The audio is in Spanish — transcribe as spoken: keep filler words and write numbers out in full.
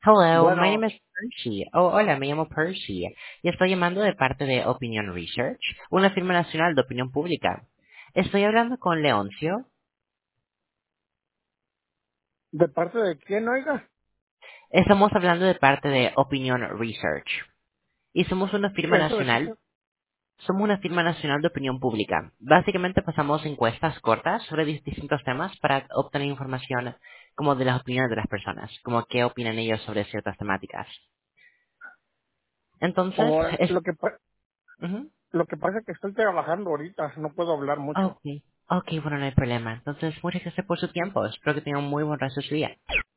Hello, my name Bueno, is Percy. Oh, hola, me llamo Percy. Y estoy llamando de parte de Opinion Research, una firma nacional de opinión pública. Estoy hablando con Leoncio. ¿de parte de quién, oiga? Estamos hablando de parte de Opinion Research. Y somos una firma ¿Eso de qué nacional. se- Somos una firma nacional de opinión pública. Básicamente pasamos encuestas cortas sobre dis- distintos temas para obtener información como de las opiniones de las personas, como qué opinan ellos sobre ciertas temáticas. Entonces, O es... lo que pa- ujú. lo que pasa es que estoy trabajando ahorita, no puedo hablar mucho. Ok, ok, bueno, no hay problema. Entonces, muchas gracias por su tiempo. Espero que tenga un muy buen resto de su día.